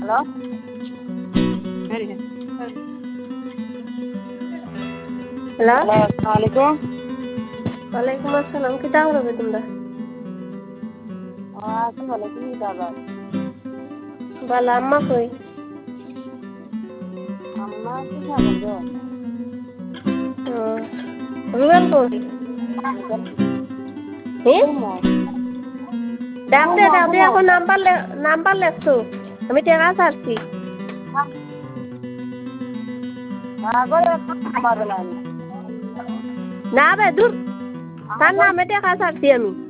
hello hello hello আসসালামু আলাইকুম ওয়ালাইকুম আসসালাম কিতা করবে তোমরা আছি ভালো তুমি দাদা বালা আম্মা কই আম্মা কি খাবেন গো রুবেল কই ঘুমো ডাক দে ঘুমো এখন নাম্বার লেখছো আমি টেকা ছাড়ছি আগরে মারবে না না বে দূর তার নামে টেকা ছাড়ছি আমি